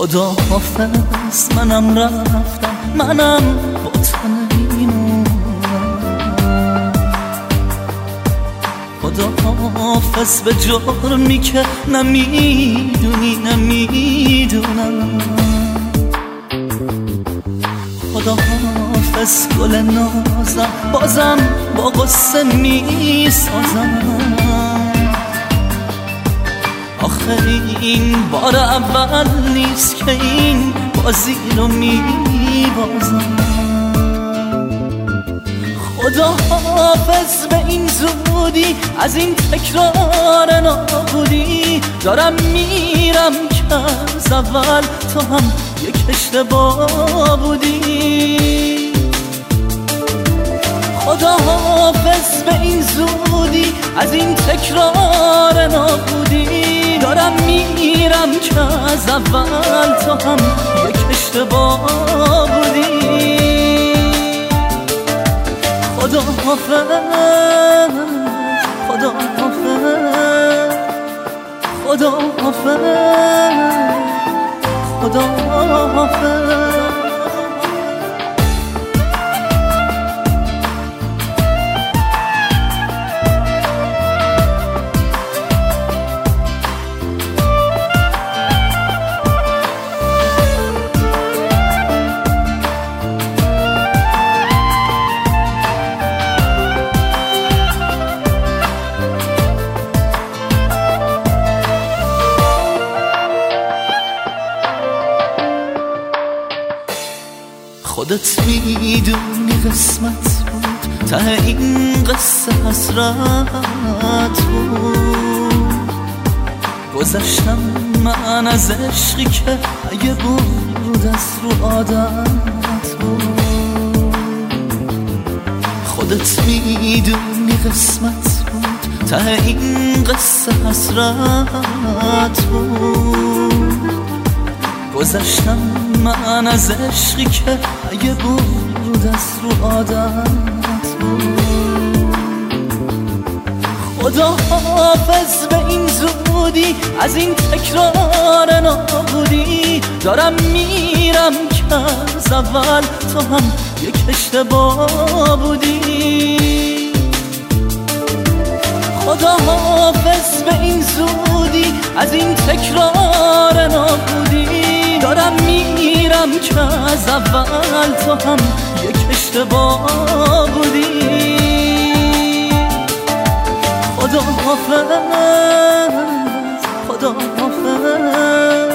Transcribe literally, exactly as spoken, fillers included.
خدا حافظ منم رفتم، منم با تو نمیمونم. خدا حافظ به جرمی که نمیدونی نمیدونم. خدا حافظ گل نازم بازم با قصه میسازم. آخه این بار اول نیست که این بازی رو میبازم. خدا حافظ به این زودی از این تکرار نابودی. دارم میرم که از اول تو هم یک اشتباه بودی. خدا حافظ به این زودی از این تکرار نابودی. دارم میرم که از اول تو هم یک اشتباه بودی. خدا حافظ خدا حافظ خدا حافظ خدا حافظ. خودت میدونی قسمت بود، ته این قصه حسرت بود. گذشتم من از عشقی که اگه بود از رو عادت بود. خودت میدونی قسمت بود، ته این قصه حسرت بود. گذشتم من از عشقی که اگه بود از رو عادت بود. خدا حافظ به این زودی از این تکرار نابودی. دارم میرم که از اول تو هم یک اشتباه بودی. خدا حافظ به این زودی از این تکرار نابودی. دارم میرم که از اول تو هم یک اشتباه بودی. خدا حافظ خدا حافظ